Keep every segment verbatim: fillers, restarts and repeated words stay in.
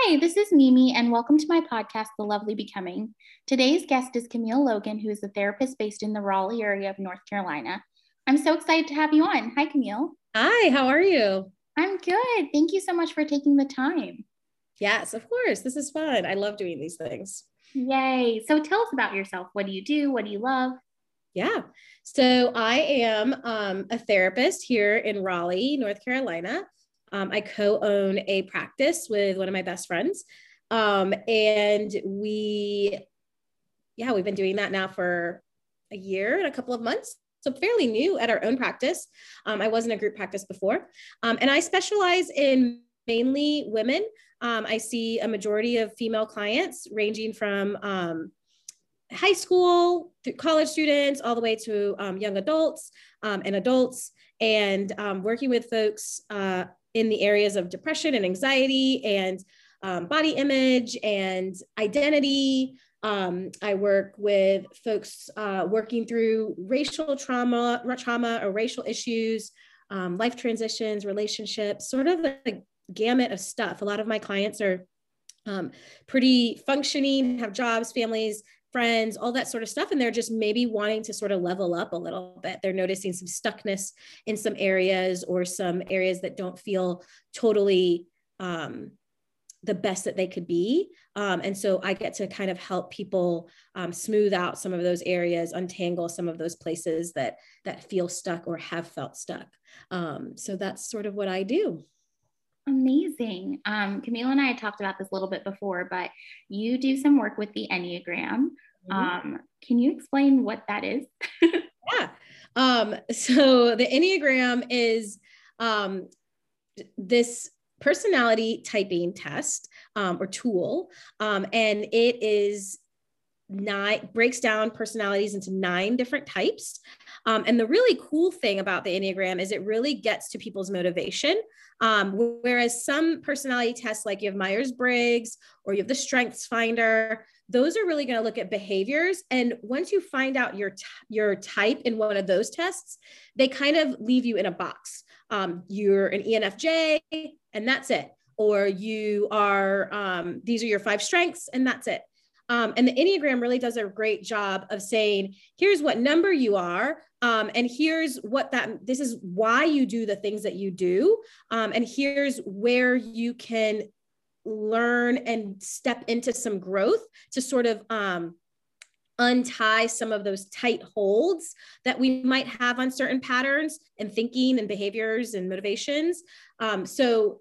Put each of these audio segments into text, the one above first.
Hi, this is Mimi, and welcome to my podcast, The Lovely Becoming. Today's guest is Camille Logan, who is a therapist based in the Raleigh area of North Carolina. I'm so excited to have you on. Hi, Camille. Hi, how are you? I'm good. Thank you so much for taking the time. Yes, of course. This is fun. I love doing these things. Yay. So tell us about yourself. What do you do? What do you love? Yeah. So I am um, a therapist here in Raleigh, North Carolina. Um, I co-own a practice with one of my best friends. Um, and we, yeah, we've been doing that now for a year and a couple of months. So fairly new at our own practice. Um, I was in a group practice before. Um, and I specialize in mainly women. Um, I see a majority of female clients ranging from um, high school, through college students, all the way to um, young adults um, and adults, and um, working with folks uh, in the areas of depression and anxiety and um, body image and identity. Um, I work with folks uh, working through racial trauma, trauma or racial issues, um, life transitions, relationships, sort of a gamut of stuff. A lot of my clients are um, pretty functioning, have jobs, families, friends, all that sort of stuff. And they're just maybe wanting to sort of level up a little bit. They're noticing some stuckness in some areas or some areas that don't feel totally um, the best that they could be. Um, and so I get to kind of help people um, smooth out some of those areas, untangle some of those places that, that feel stuck or have felt stuck. Um, so that's sort of what I do. Amazing. Um, Camille and I had talked about this a little bit before, but you do some work with the Enneagram. Mm-hmm. Um, can you explain what that is? Yeah. Um, so the Enneagram is um, this personality typing test um, or tool, um, and it is nine breaks down personalities into nine different types. Um, and the really cool thing about the Enneagram is it really gets to people's motivation. Um, whereas some personality tests, like you have Myers-Briggs or you have the Strengths Finder, those are really going to look at behaviors. And once you find out your, t- your type in one of those tests, they kind of leave you in a box. Um, you're an E N F J and that's it. Or you are, um, these are your five strengths and that's it. Um, and the Enneagram really does a great job of saying, here's what number you are. Um, and here's what that, this is why you do the things that you do. Um, and here's where you can learn and step into some growth to sort of um, untie some of those tight holds that we might have on certain patterns and thinking and behaviors and motivations. Um, so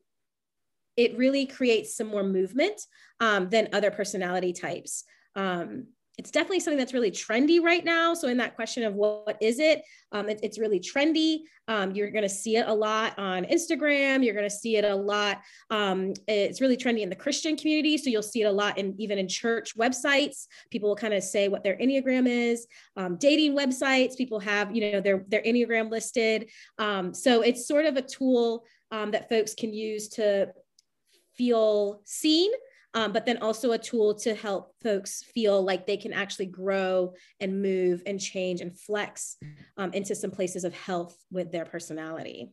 it really creates some more movement um, than other personality types. Um, it's definitely something that's really trendy right now. So in that question of what, what is it, um, it, it's really trendy. Um, you're going to see it a lot on Instagram. You're going to see it a lot. Um, it's really trendy in the Christian community. So you'll see it a lot in even in church websites. People will kind of say what their Enneagram is. Um, dating websites, people have, you know, their, their Enneagram listed. Um, so it's sort of a tool um, that folks can use to feel seen, um, but then also a tool to help folks feel like they can actually grow and move and change and flex um, into some places of health with their personality.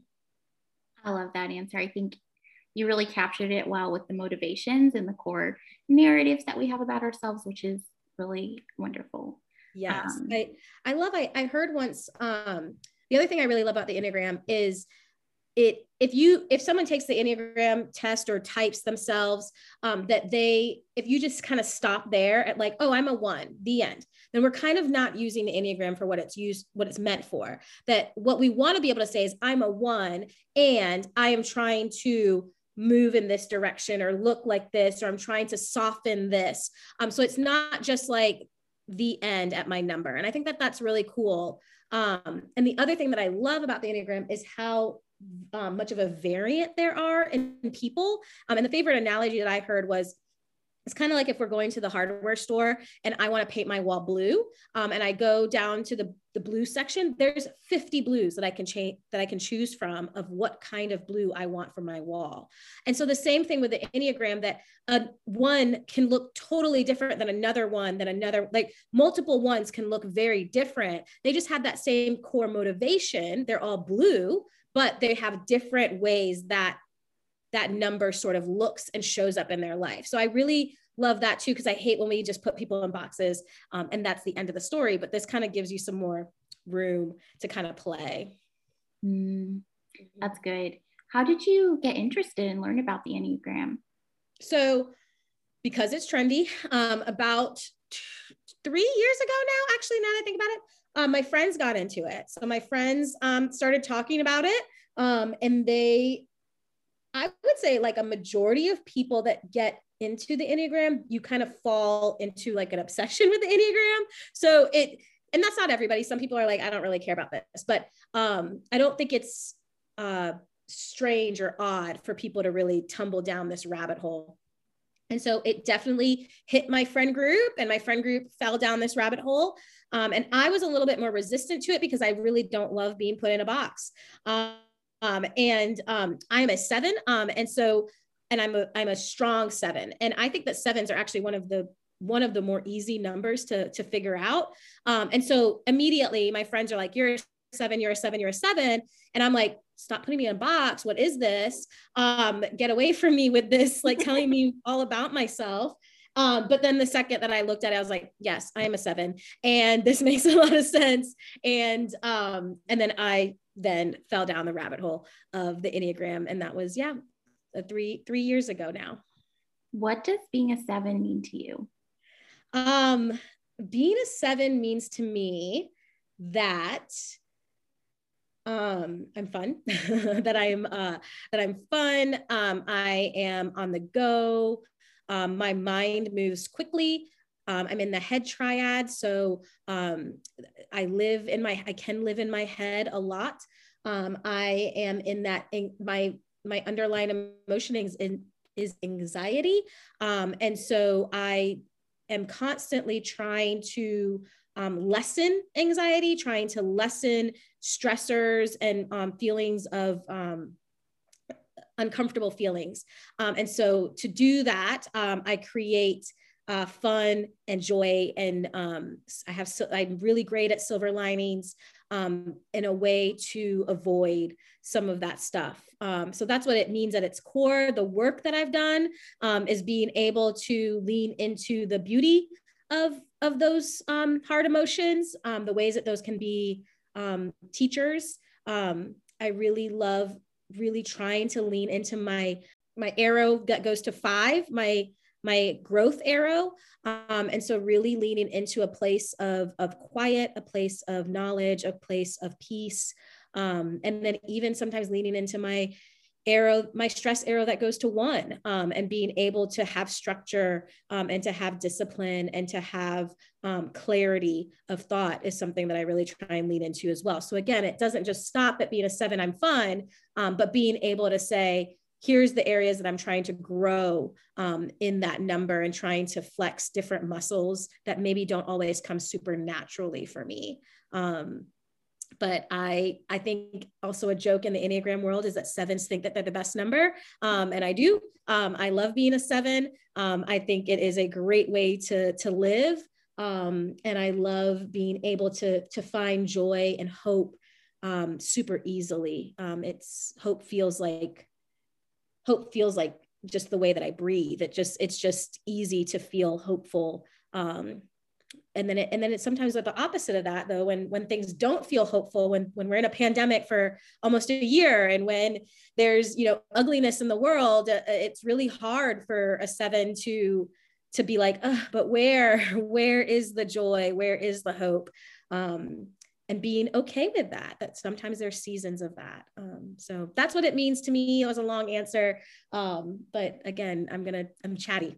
I love that answer. I think you really captured it well with the motivations and the core narratives that we have about ourselves, which is really wonderful. Yes, um, I, I love, I, I heard once, um, the other thing I really love about the Enneagram is it, if you, if someone takes the Enneagram test or types themselves, um, that they, if you just kind of stop there at like, oh, I'm a one, the end, then we're kind of not using the Enneagram for what it's used, what it's meant for. That what we want to be able to say is I'm a one and I am trying to move in this direction or look like this, or I'm trying to soften this. Um, so it's not just like the end at my number. And I think that that's really cool. Um, and the other thing that I love about the Enneagram is how Um, much of a variant there are in people. Um, and the favorite analogy that I heard was, it's kind of like if we're going to the hardware store and I want to paint my wall blue, um, and I go down to the, the blue section, there's fifty blues that I can change, that I can choose from of what kind of blue I want for my wall. And so the same thing with the Enneagram, that uh, one can look totally different than another one, than another, like multiple ones can look very different. They just have that same core motivation. They're all blue, but they have different ways that that number sort of looks and shows up in their life. So I really love that too, because I hate when we just put people in boxes um, and that's the end of the story, but this kind of gives you some more room to kind of play. Mm, that's good. How did you get interested and learn about the Enneagram? So because it's trendy, um, about t- three years ago now, actually, now that I think about it, um, my friends got into it. So my friends um, started talking about it um, and they, I would say like a majority of people that get into the Enneagram, you kind of fall into like an obsession with the Enneagram. So it, and that's not everybody. Some people are like, I don't really care about this, but um, I don't think it's uh, strange or odd for people to really tumble down this rabbit hole. And so it definitely hit my friend group, and my friend group fell down this rabbit hole. Um, and I was a little bit more resistant to it because I really don't love being put in a box. Um, um, and um, I'm a seven. Um, and so, and I'm a, I'm a strong seven. And I think that sevens are actually one of the, one of the more easy numbers to, to figure out. Um, and so immediately my friends are like, you're a seven, you're a seven, you're a seven. And I'm like, stop putting me in a box. What is this? Um, get away from me with this, like telling me all about myself. Um, but then the second that I looked at it, I was like, yes, I am a seven. And this makes a lot of sense. And, um, and then I then fell down the rabbit hole of the Enneagram. And that was, yeah, three, three years ago now. What does being a seven mean to you? Um, being a seven means to me that um I'm fun, that I'm uh that I'm fun. Um, I am on the go. Um, my mind moves quickly. Um, I'm in the head triad. So um I live in my I can live in my head a lot. Um, I am in that in my my underlying emotion is in is anxiety. Um, and so I am constantly trying to um, lessen anxiety, trying to lessen stressors and um, feelings of um, uncomfortable feelings. Um, and so to do that, um, I create uh, fun and joy. And um, I have, so, I'm really great at silver linings um, in a way to avoid some of that stuff. Um, so that's what it means at its core. The work that I've done um, is being able to lean into the beauty of, of those um, hard emotions, um, the ways that those can be um, teachers. Um, I really love really trying to lean into my, my arrow that goes to five, my, my growth arrow. Um, and so really leaning into a place of, of quiet, a place of knowledge, a place of peace. Um, and then even sometimes leaning into my arrow, my stress arrow that goes to one, um, and being able to have structure um, and to have discipline and to have um, clarity of thought is something that I really try and lean into as well. So again, it doesn't just stop at being a seven, I'm fun, um, but being able to say, here's the areas that I'm trying to grow um, in that number and trying to flex different muscles that maybe don't always come super naturally for me. Um, But I, I think also a joke in the Enneagram world is that sevens think that they're the best number. Um, and I do. Um, I love being a seven. Um, I think it is a great way to, to live. Um, and I love being able to, to find joy and hope um, super easily. Um, it's hope feels like, hope feels like just the way that I breathe. It just, it's just easy to feel hopeful. Um, And then it, and then it's sometimes at the opposite of that though, when, when things don't feel hopeful, when, when we're in a pandemic for almost a year and when there's, you know, ugliness in the world, uh, it's really hard for a seven to, to be like, oh, but where, where is the joy? Where is the hope? Um, and being okay with that, that sometimes there's seasons of that. Um, so that's what it means to me. It was a long answer. Um, but again, I'm going to, I'm chatty.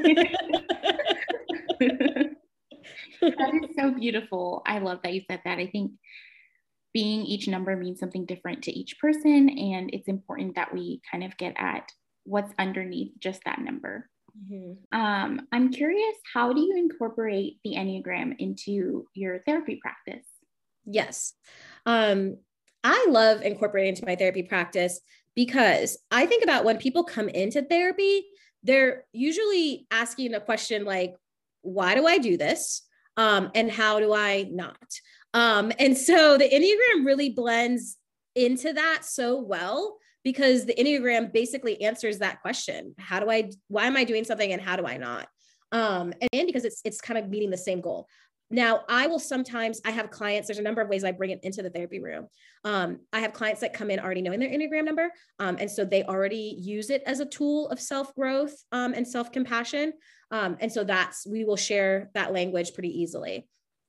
That is so beautiful. I love that you said that. I think being each number means something different to each person, and it's important that we kind of get at what's underneath just that number. Mm-hmm. Um, I'm curious, how do you incorporate the Enneagram into your therapy practice? Yes. Um, I love incorporating into my therapy practice because I think about when people come into therapy, they're usually asking a question like, why do I do this? Um, and how do I not? Um, and so the Enneagram really blends into that so well because the Enneagram basically answers that question. How do I, why am I doing something and how do I not? Um, and, and because it's, it's kind of meeting the same goal. Now, I will sometimes, I have clients, there's a number of ways I bring it into the therapy room. Um, I have clients that come in already knowing their Enneagram number. Um, and so they already use it as a tool of self-growth um, and self-compassion. Um, and so that's, we will share that language pretty easily.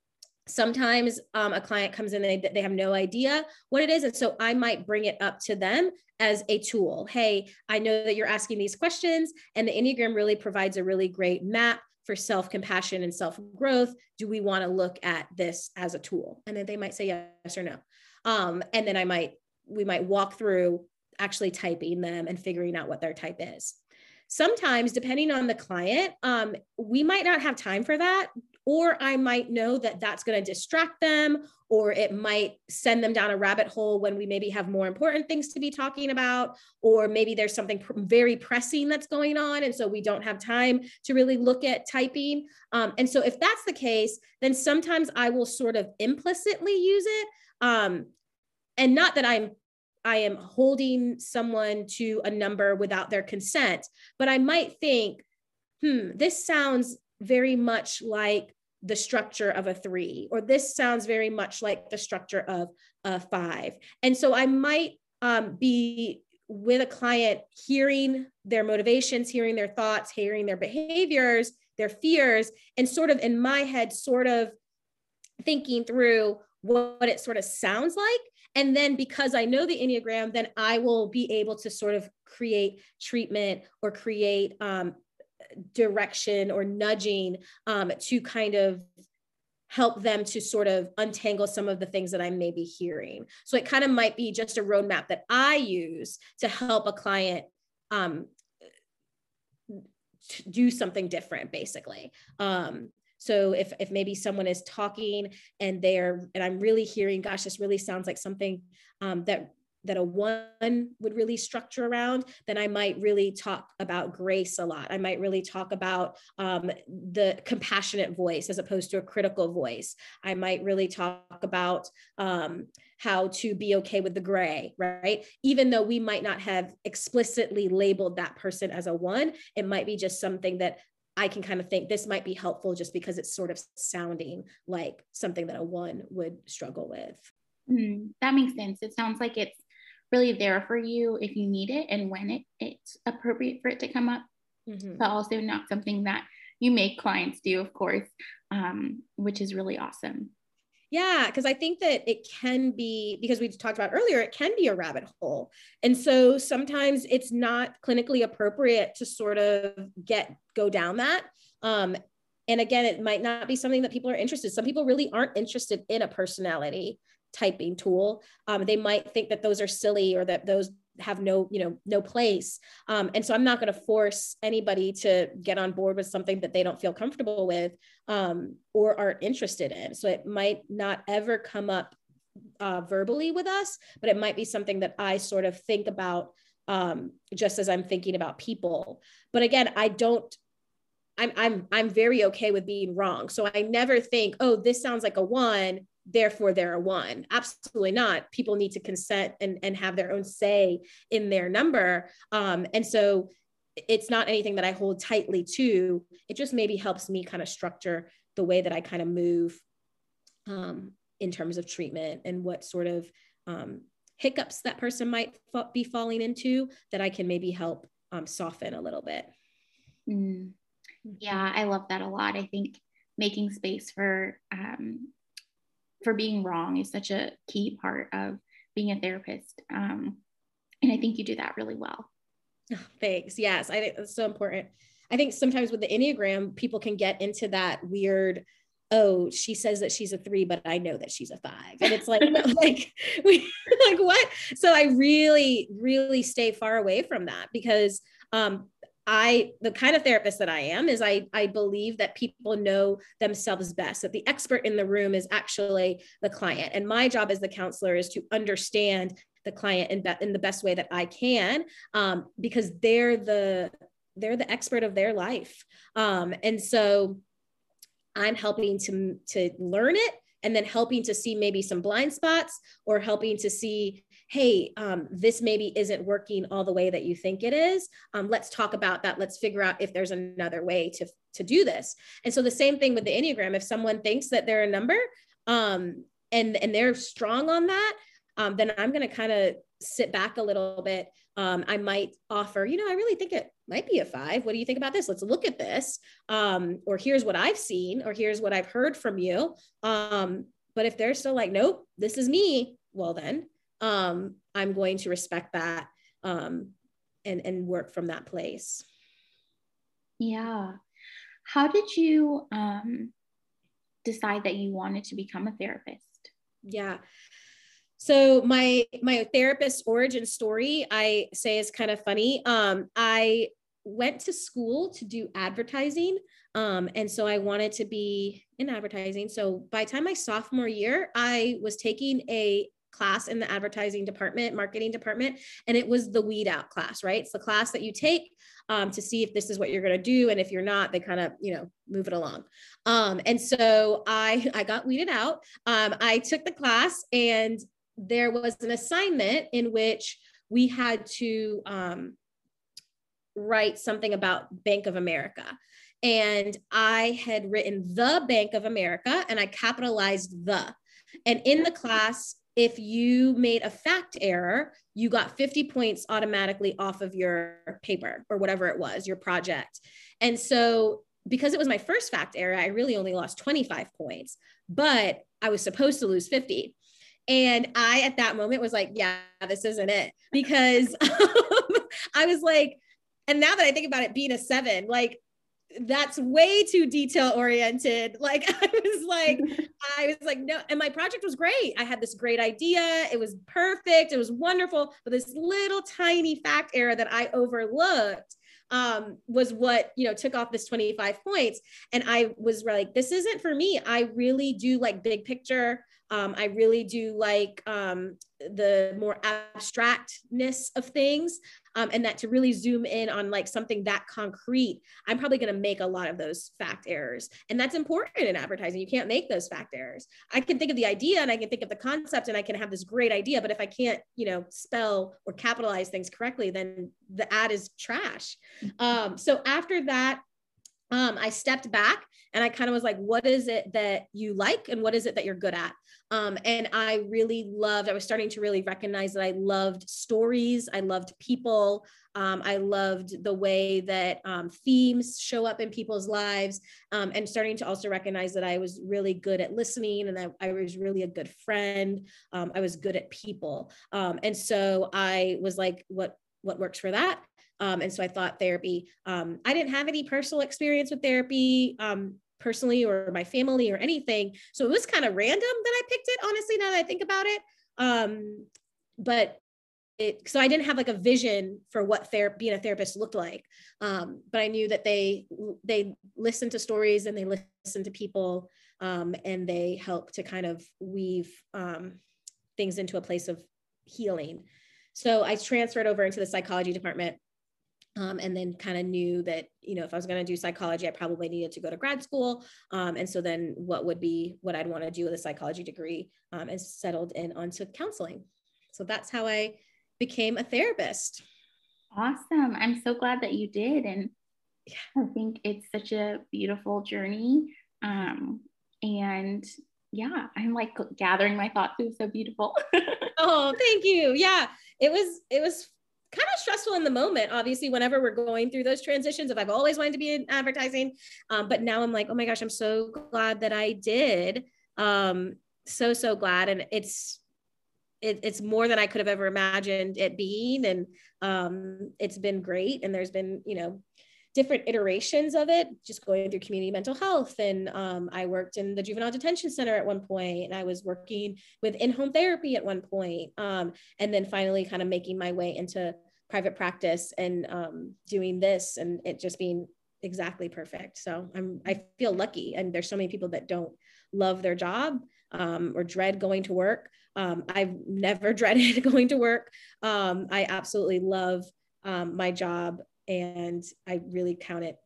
Sometimes um, a client comes in and they, they have no idea what it is. And so I might bring it up to them as a tool. Hey, I know that you're asking these questions, and the Enneagram really provides a really great map for self-compassion and self-growth. Do we want to look at this as a tool? And then they might say yes or no. Um, and then I might, we might walk through actually typing them and figuring out what their type is. Sometimes, depending on the client, um, we might not have time for that, or I might know that that's going to distract them, or it might send them down a rabbit hole when we maybe have more important things to be talking about, or maybe there's something pr- very pressing that's going on, and so we don't have time to really look at typing. Um, and so if that's the case, then sometimes I will sort of implicitly use it, um, and not that I'm I am holding someone to a number without their consent, but I might think, hmm, this sounds very much like the structure of a three, or this sounds very much like the structure of a five. And so I might um, be with a client, hearing their motivations, hearing their thoughts, hearing their behaviors, their fears, and sort of in my head, sort of thinking through what it sort of sounds like. And then because I know the Enneagram, then I will be able to sort of create treatment or create um, direction or nudging um, to kind of help them to sort of untangle some of the things that I may be hearing. So it kind of might be just a roadmap that I use to help a client um, do something different, basically. Um, So if, if maybe someone is talking and they're, and I'm really hearing, gosh, this really sounds like something um, that, that a one would really structure around, then I might really talk about grace a lot. I might really talk about um, the compassionate voice as opposed to a critical voice. I might really talk about um, how to be okay with the gray, right? Even though we might not have explicitly labeled that person as a one, it might be just something that I can kind of think this might be helpful just because it's sort of sounding like something that a one would struggle with. Mm, that makes sense. It sounds like it's really there for you if you need it and when it, it's appropriate for it to come up, mm-hmm. but also not something that you make clients do, of course, um, which is really awesome. Yeah, because I think that it can be, because we talked about earlier, it can be a rabbit hole. And so sometimes it's not clinically appropriate to sort of get, go down that. Um, and again, it might not be something that people are interested. Some people really aren't interested in a personality typing tool. Um, they might think that those are silly or that those have no, you know, no place. Um, and so I'm not going to force anybody to get on board with something that they don't feel comfortable with um, or aren't interested in. So it might not ever come up uh, verbally with us, but it might be something that I sort of think about um, just as I'm thinking about people. But again, I don't, I'm, I'm, I'm very okay with being wrong. So I never think, oh, this sounds like a one, therefore they're a one. Absolutely not. People need to consent and, and have their own say in their number. Um, and so it's not anything that I hold tightly to. It just maybe helps me kind of structure the way that I kind of move um, in terms of treatment and what sort of um, hiccups that person might f- be falling into that I can maybe help um, soften a little bit. Mm. Yeah, I love that a lot. I think making space for um, for being wrong is such a key part of being a therapist. Um, and I think you do that really well. Oh, thanks. Yes, I think that's so important. I think sometimes with the Enneagram, people can get into that weird, oh, she says that she's a three, but I know that she's a five. And it's like, no, like, we, like what? So I really, really stay far away from that because um, I, the kind of therapist that I am is I, I believe that people know themselves best, that the expert in the room is actually the client. And my job as the counselor is to understand the client in, be- in the best way that I can, um, because they're the, they're the expert of their life. Um, and so I'm helping to, to learn it and then helping to see maybe some blind spots or helping to see, hey, um, this maybe isn't working all the way that you think it is. Um, let's talk about that. Let's figure out if there's another way to, to do this. And so the same thing with the Enneagram, if someone thinks that they're a number, um, and, and they're strong on that, um, then I'm going to kind of sit back a little bit. Um, I might offer, you know, I really think it might be a five. What do you think about this? Let's look at this. Um, or here's what I've seen, or here's what I've heard from you. Um, but if they're still like, nope, this is me, well then, um, I'm going to respect that, um, and, and work from that place. Yeah. How did you, um, decide that you wanted to become a therapist? Yeah. So my, my therapist origin story, I say, is kind of funny. Um, I went to school to do advertising. Um, and so I wanted to be in advertising. So by the time my sophomore year, I was taking a class in the advertising department, marketing department, and it was the weed out class, right? It's the class that you take um, to see if this is what you're going to do. And if you're not, they kind of, you know, move it along. Um, and so I, I got weeded out. Um, I took the class, and there was an assignment in which we had to um, write something about Bank of America. And I had written the Bank of America, and I capitalized the. And in the class, if you made a fact error, you got fifty points automatically off of your paper or whatever it was, your project. And so because it was my first fact error, I really only lost twenty-five points, but I was supposed to lose fifty. And I, at that moment, was like, yeah, this isn't it. Because I was like, and now that I think about it being a seven, like, that's way too detail oriented. Like, I was like, I was like, no. And my project was great. I had this great idea. It was perfect. It was wonderful. But this little tiny fact error that I overlooked um, was what, you know, took off this twenty-five points. And I was like, this isn't for me. I really do like big picture. Um, I really do like um, the more abstractness of things. Um, and that to really zoom in on like something that concrete, I'm probably going to make a lot of those fact errors. And that's important in advertising. You can't make those fact errors. I can think of the idea and I can think of the concept and I can have this great idea, but if I can't, you know, spell or capitalize things correctly, then the ad is trash. Um, so after that, um, I stepped back and I kind of was like, what is it that you like? And what is it that you're good at? Um, and I really loved, I was starting to really recognize that I loved stories. I loved people. Um, I loved the way that um, themes show up in people's lives, um, and starting to also recognize that I was really good at listening and that I was really a good friend. Um, I was good at people. Um, and so I was like, what, what works for that? Um, and so I thought therapy. Um, I didn't have any personal experience with therapy um, personally or my family or anything. So it was kind of random that I picked it, honestly, now that I think about it. Um, but it, so I didn't have like a vision for what ther- being a therapist looked like. Um, but I knew that they, they listen to stories and they listen to people, um, and they help to kind of weave um, things into a place of healing. So I transferred over into the psychology department. Um, and then kind of knew that, you know, if I was going to do psychology, I probably needed to go to grad school. Um, and so then what would be what I'd want to do with a psychology degree, um, and settled in onto counseling. So that's how I became a therapist. Awesome. I'm so glad that you did. And yeah, I think it's such a beautiful journey. Um, and yeah, I'm like gathering my thoughts. It was so beautiful. Oh, thank you. Yeah, it was, it was kind of stressful in the moment, obviously, whenever we're going through those transitions of I've always wanted to be in advertising. Um, but now I'm like, oh my gosh, I'm so glad that I did. Um, so, so glad. And it's, it, it's more than I could have ever imagined it being. And um, it's been great. And there's been, you know, different iterations of it, just going through community mental health. And um, I worked in the juvenile detention center at one point, and I was working with in-home therapy at one point. Um, and then finally kind of making my way into private practice and um, doing this, and it just being exactly perfect. So I'm, I feel lucky. And there's so many people that don't love their job um, or dread going to work. Um, I've never dreaded going to work. Um, I absolutely love um, my job. And I really count it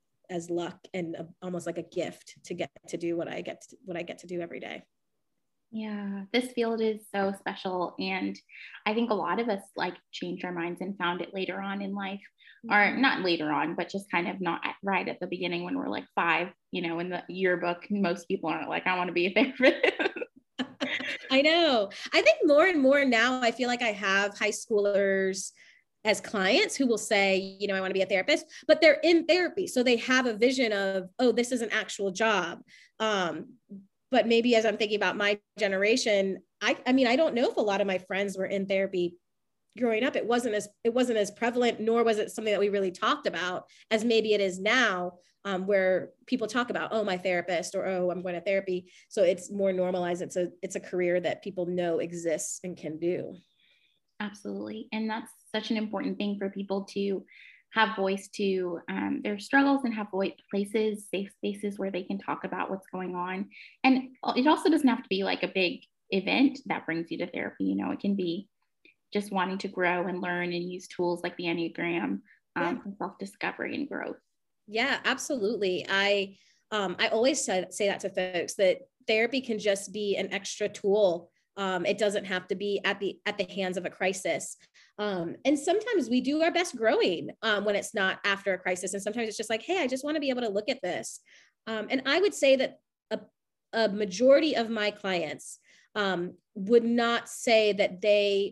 as luck and a, almost like a gift to get to do what I get to, what I get to do every day. Yeah, this field is so special. And I think a lot of us like changed our minds and found it later on in life, or not later on, but just kind of not at, right at the beginning when we're like five, you know, in the yearbook, most people aren't like, I want to be a therapist. I know. I think more and more now, I feel like I have high schoolers as clients who will say, you know, I want to be a therapist, but they're in therapy. So they have a vision of, oh, this is an actual job. Um, but maybe as I'm thinking about my generation, I, I mean, I don't know if a lot of my friends were in therapy growing up. It wasn't as, it wasn't as prevalent, nor was it something that we really talked about as maybe it is now, um, where people talk about, oh, my therapist, or, oh, I'm going to therapy. So it's more normalized. It's a, it's a career that people know exists and can do. Absolutely. And that's such an important thing for people to have voice to um, their struggles, and have voice places, safe spaces where they can talk about what's going on. And it also doesn't have to be like a big event that brings you to therapy. You know, it can be just wanting to grow and learn and use tools like the Enneagram um, yeah. for self-discovery and growth. Yeah, absolutely. I, um, I always say, say that to folks, that therapy can just be an extra tool. Um, it doesn't have to be at the, at the hands of a crisis. Um, and sometimes we do our best growing um, when it's not after a crisis. And sometimes it's just like, hey, I just want to be able to look at this. Um, and I would say that a, a majority of my clients um, would not say that they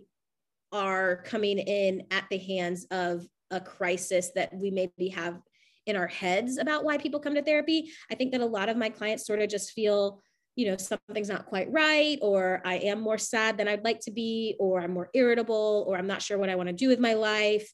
are coming in at the hands of a crisis that we maybe have in our heads about why people come to therapy. I think that a lot of my clients sort of just feel, you know, something's not quite right, or I am more sad than I'd like to be, or I'm more irritable, or I'm not sure what I want to do with my life,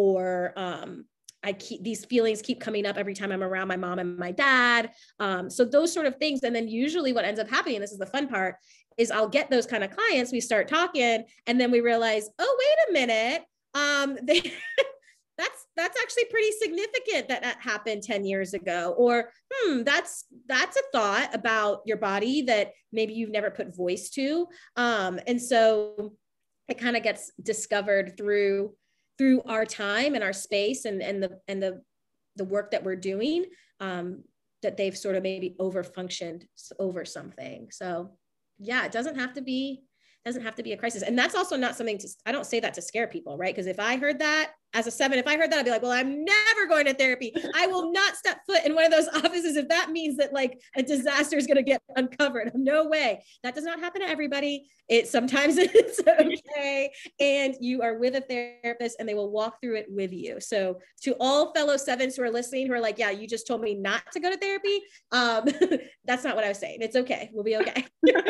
or um, I keep these feelings keep coming up every time I'm around my mom and my dad. Um, so those sort of things. And then usually what ends up happening, and this is the fun part, is I'll get those kind of clients, we start talking, and then we realize, oh, wait a minute, um, they that's that's actually pretty significant that that happened ten years ago. Or, hmm, that's that's a thought about your body that maybe you've never put voice to. Um, and so it kind of gets discovered through through our time and our space, and, and the and the the work that we're doing, um, that they've sort of maybe over functioned over something. So yeah, it doesn't have to be doesn't have to be a crisis. And that's also not something to, I don't say that to scare people, right? Because if I heard that as a seven, if I heard that, I'd be like, well, I'm never going to therapy. I will not step foot in one of those offices if that means that like a disaster is going to get uncovered. No way. That does not happen to everybody. It sometimes it's okay. And you are with a therapist and they will walk through it with you. So to all fellow sevens who are listening, who are like, yeah, you just told me not to go to therapy. Um, that's not what I was saying. It's okay. We'll be okay.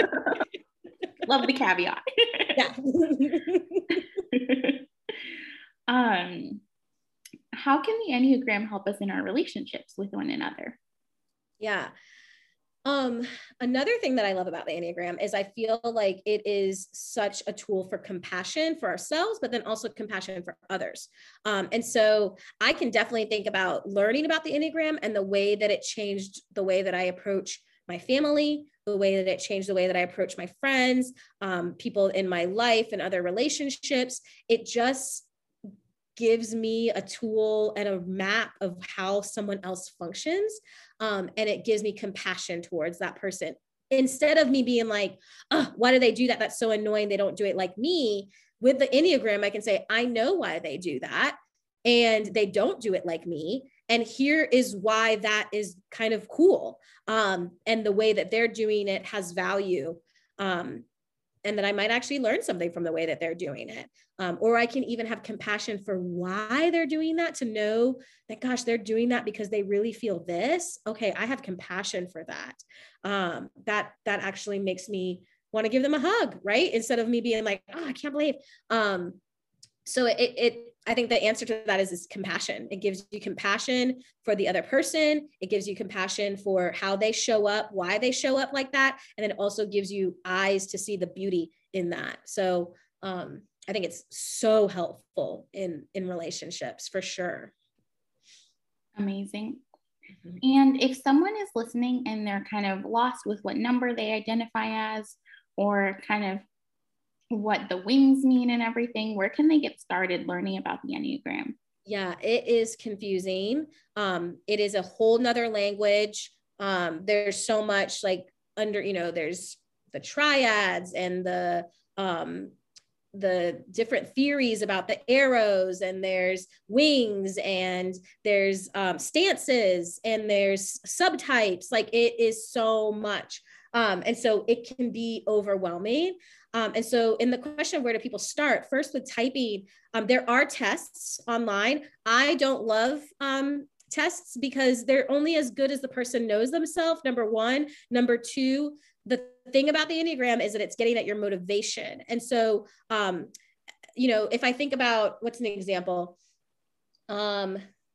Love the caveat. Yeah. um, how can the Enneagram help us in our relationships with one another? Yeah. Um, another thing that I love about the Enneagram is I feel like it is such a tool for compassion for ourselves, but then also compassion for others. Um, and so I can definitely think about learning about the Enneagram and the way that it changed the way that I approach my family, the way that it changed the way that I approach my friends, um, people in my life and other relationships. It just gives me a tool and a map of how someone else functions. Um, and it gives me compassion towards that person. Instead of me being like, oh, why do they do that? That's so annoying. They don't do it like me. With the Enneagram, I can say, I know why they do that. And they don't do it like me. And here is why that is kind of cool. Um, and the way that they're doing it has value. Um, and that I might actually learn something from the way that they're doing it. Um, or I can even have compassion for why they're doing that, to know that, gosh, they're doing that because they really feel this. Okay, I have compassion for that. Um, that, that actually makes me want to give them a hug, right? Instead of me being like, oh, I can't believe. Um, so it, it, I think the answer to that is, is compassion. It gives you compassion for the other person. It gives you compassion for how they show up, why they show up like that. And then it also gives you eyes to see the beauty in that. So um, I think it's so helpful in, in relationships for sure. Amazing. Mm-hmm. And if someone is listening and they're kind of lost with what number they identify as, or kind of what the wings mean and everything, where can they get started learning about the Enneagram? Yeah, it is confusing. Um, it is a whole nother language. Um, there's so much like under, you know, there's the triads and the, um, the different theories about the arrows, and there's wings, and there's um, stances, and there's subtypes. Like, it is so much. Um, and so it can be overwhelming. Um, and so in the question of where do people start, first with typing, um, there are tests online. I don't love um, tests because they're only as good as the person knows themselves, number one. Number two, the thing about the Enneagram is that it's getting at your motivation. And so, um, you know, if I think about, what's an example? Um,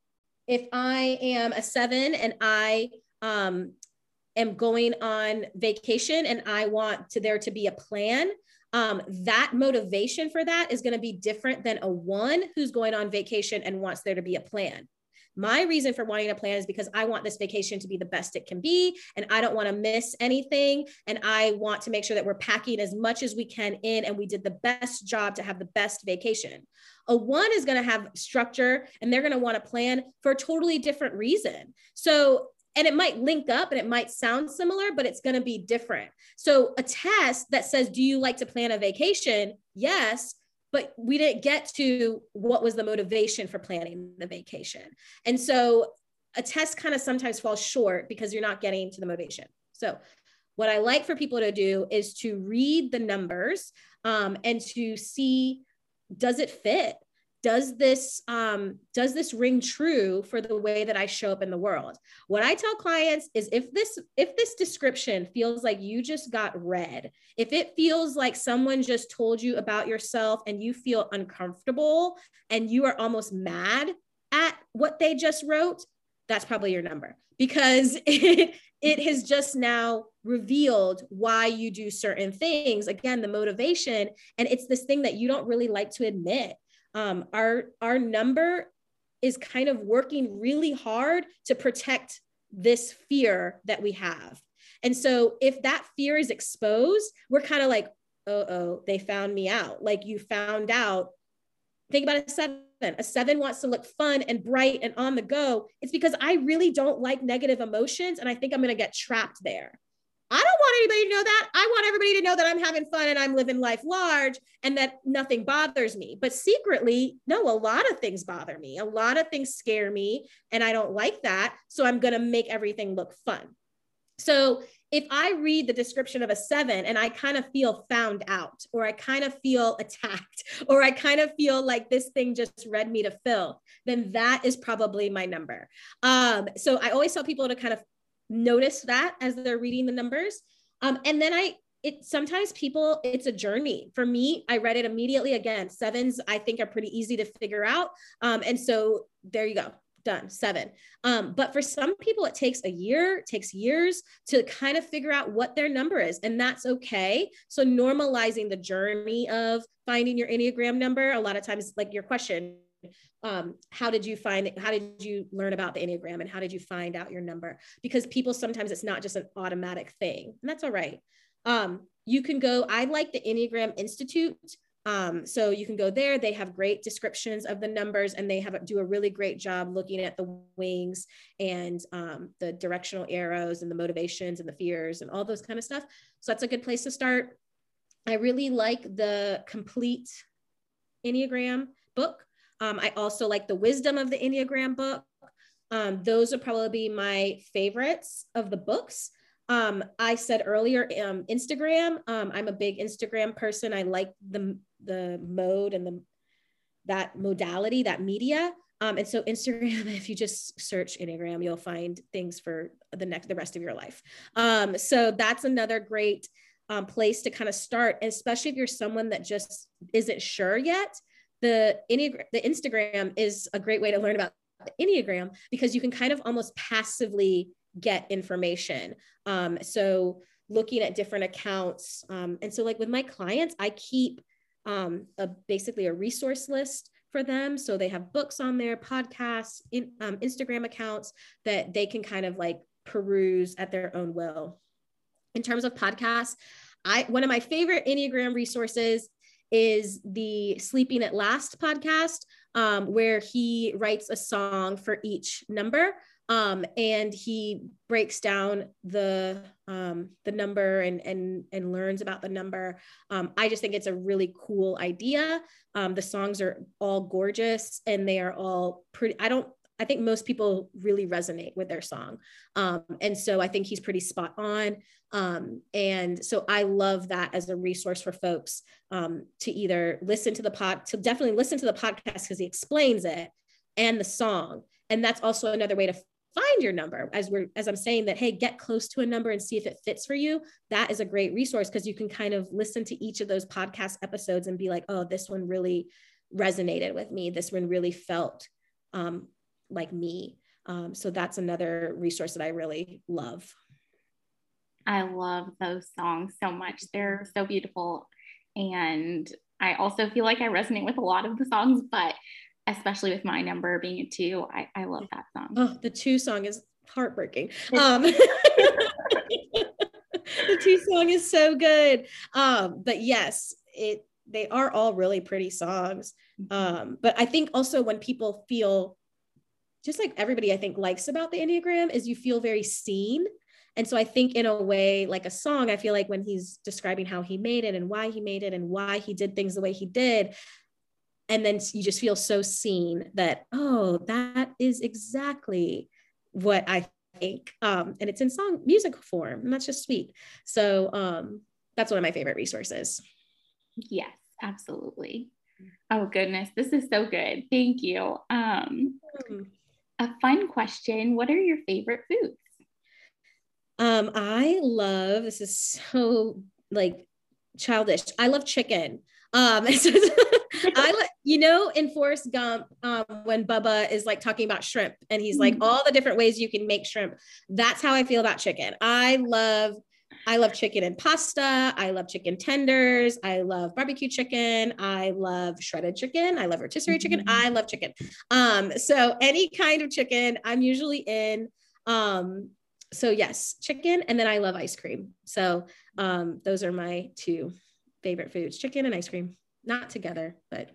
if I am a seven and I um, am going on vacation and I want to there to be a plan, um, that motivation for that is going to be different than a one who's going on vacation and wants there to be a plan. My reason for wanting a plan is because I want this vacation to be the best it can be, and I don't want to miss anything. And I want to make sure that we're packing as much as we can in, and we did the best job to have the best vacation. A one is going to have structure, and they're going to want to plan for a totally different reason. So, and it might link up and it might sound similar, but it's going to be different. So a test that says, do you like to plan a vacation? Yes. But we didn't get to what was the motivation for planning the vacation. And so a test kind of sometimes falls short because you're not getting to the motivation. So what I like for people to do is to read the numbers um, and to see, does it fit? Does this, um, does this ring true for the way that I show up in the world? What I tell clients is if this, if this description feels like you just got read, if it feels like someone just told you about yourself and you feel uncomfortable and you are almost mad at what they just wrote, that's probably your number, because it, it has just now revealed why you do certain things. Again, the motivation, and it's this thing that you don't really like to admit. Um, our, our number is kind of working really hard to protect this fear that we have. And so if that fear is exposed, we're kind of like, uh-oh, they found me out. Like, you found out. Think about a seven. A seven wants to look fun and bright and on the go. It's because I really don't like negative emotions, and I think I'm going to get trapped there. I don't want anybody to know that. I want everybody to know that I'm having fun and I'm living life large and that nothing bothers me. But secretly, no, a lot of things bother me. A lot of things scare me, and I don't like that. So I'm going to make everything look fun. So if I read the description of a seven and I kind of feel found out, or I kind of feel attacked, or I kind of feel like this thing just read me to filth, then that is probably my number. Um, so I always tell people to kind of notice that as they're reading the numbers. Um, and then I, it sometimes people, it's a journey. For me, I read it immediately. Again, sevens, I think, are pretty easy to figure out. Um, and so there you go, done, seven. Um, but for some people, it takes a year, it takes years to kind of figure out what their number is. And that's okay. So normalizing the journey of finding your Enneagram number, a lot of times, like your question, Um, how did you find it? How did you learn about the Enneagram, and how did you find out your number? Because people, sometimes it's not just an automatic thing, and that's all right. Um, you can go, I like the Enneagram Institute. Um, so you can go there. They have great descriptions of the numbers, and they have do a really great job looking at the wings and um, the directional arrows and the motivations and the fears and all those kind of stuff. So that's a good place to start. I really like the Complete Enneagram book. Um, I also like the Wisdom of the Enneagram book. Um, those would probably be my favorites of the books. Um, I said earlier, um, Instagram. Um, I'm a big Instagram person. I like the the mode and the that modality, that media. Um, and so Instagram, if you just search Enneagram, you'll find things for the next the rest of your life. Um, so that's another great um, place to kind of start, especially if you're someone that just isn't sure yet. The Enneagram, the Instagram is a great way to learn about the Enneagram, because you can kind of almost passively get information. Um, so looking at different accounts. Um, and so like with my clients, I keep um, a, basically a resource list for them. So they have books on there, podcasts, in, um, Instagram accounts that they can kind of like peruse at their own will. In terms of podcasts, I, one of my favorite Enneagram resources is the Sleeping at Last podcast, um, where he writes a song for each number. Um, and he breaks down the um, the number and and and learns about the number. Um, I just think it's a really cool idea. Um, the songs are all gorgeous and they are all pretty. I don't. I think most people really resonate with their song, um, and so I think he's pretty spot on. Um, and so I love that as a resource for folks um, to either listen to the pod, to definitely listen to the podcast because he explains it and the song, and that's also another way to find your number as we're, as I'm saying that, hey, get close to a number and see if it fits for you. That is a great resource because you can kind of listen to each of those podcast episodes and be like, oh, this one really resonated with me. This one really felt um, like me. Um, so that's another resource that I really love. I love those songs so much. They're so beautiful. And I also feel like I resonate with a lot of the songs, but especially with My Number being a two, I, I love that song. Oh, the two song is heartbreaking. Um, the two song is so good. Um, but yes, it they are all really pretty songs. Um, but I think also when people feel, just like everybody I think likes about the Enneagram, is you feel very seen. And so I think in a way, like a song, I feel like when he's describing how he made it and why he made it and why he did things the way he did, and then you just feel so seen that, oh, that is exactly what I think. Um, and it's in song music form, and that's just sweet. So um, that's one of my favorite resources. Yes, absolutely. Oh goodness, this is so good. Thank you. Um, mm. A fun question. What are your favorite foods? Um, I love, this is so like childish. I love chicken. Um, I like, you know, in Forrest Gump, um, when Bubba is like talking about shrimp and he's like, all the different ways you can make shrimp. That's how I feel about chicken. I love, I love chicken and pasta. I love chicken tenders. I love barbecue chicken. I love shredded chicken. I love rotisserie chicken. I love chicken. Um, so any kind of chicken, I'm usually in. Um, so yes, chicken. And then I love ice cream. So um, those are my two favorite foods, chicken and ice cream, not together, but.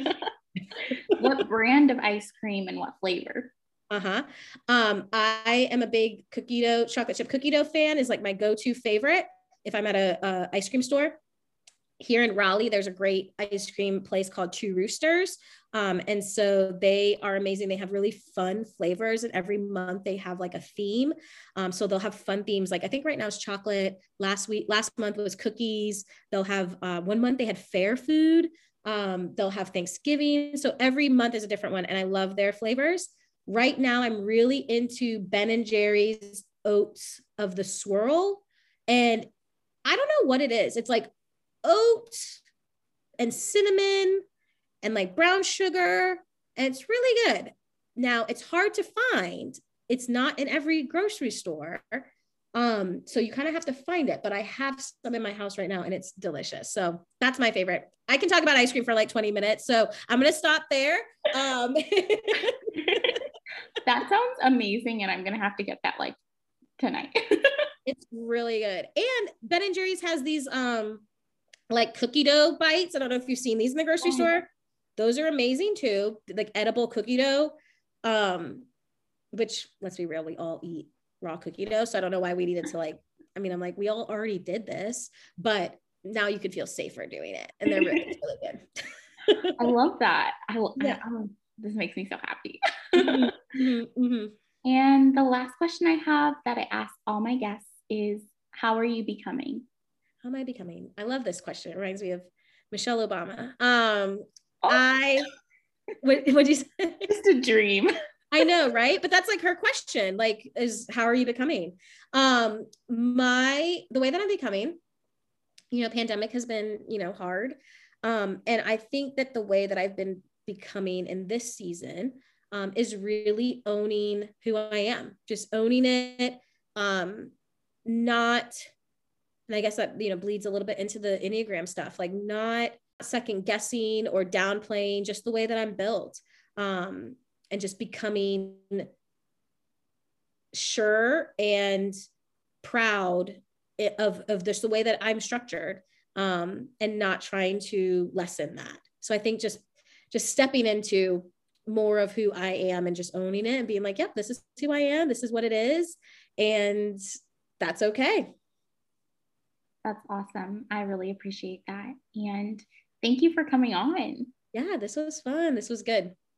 What brand of ice cream and what flavor? Uh-huh. Um, I am a big cookie dough, chocolate chip cookie dough fan, is like my go-to favorite if I'm at a, a ice cream store. Here in Raleigh, there's a great ice cream place called Two Roosters. Um, and so they are amazing. They have really fun flavors, and every month they have like a theme. Um, so they'll have fun themes. Like I think right now it's chocolate. Last week, last month was cookies. They'll have uh, one month they had fair food. Um, they'll have Thanksgiving. So every month is a different one, and I love their flavors. Right now, I'm really into Ben and Jerry's Oats of the Swirl. And I don't know what it is. It's like oats and cinnamon and like brown sugar. And it's really good. Now, it's hard to find. It's not in every grocery store. Um, so you kind of have to find it, but I have some in my house right now and it's delicious. So that's my favorite. I can talk about ice cream for like twenty minutes. So I'm going to stop there. Um, That sounds amazing. And I'm going to have to get that like tonight. It's really good. And Ben and Jerry's has these um, like cookie dough bites. I don't know if you've seen these in the grocery oh. store. Those are amazing too. Like edible cookie dough, um, which let's be real, we all eat raw cookie dough. So I don't know why we needed to like, I mean, I'm like, we all already did this, but now you could feel safer doing it. And they're really, really good. I love that. I, yeah. I, I, this makes me so happy. mm-hmm, mm-hmm. And the last question I have that I ask all my guests is, how are you becoming? How am I becoming? I love this question. It reminds me of Michelle Obama. Um, oh. I, what would you say? Just a dream. I know, right? But that's like her question, like, is how are you becoming? Um, my, the way that I'm becoming, you know, pandemic has been, you know, hard. Um, and I think that the way that I've been becoming in this season um, is really owning who I am, just owning it. Um, not, and I guess that, you know, bleeds a little bit into the Enneagram stuff, like not second guessing or downplaying just the way that I'm built. Um, and just becoming sure and proud of, of just the way that I'm structured. um, and not trying to lessen that. So I think just, just stepping into more of who I am and just owning it and being like, yep, this is who I am. This is what it is. And that's okay. That's awesome. I really appreciate that. And thank you for coming on. Yeah, this was fun. This was good.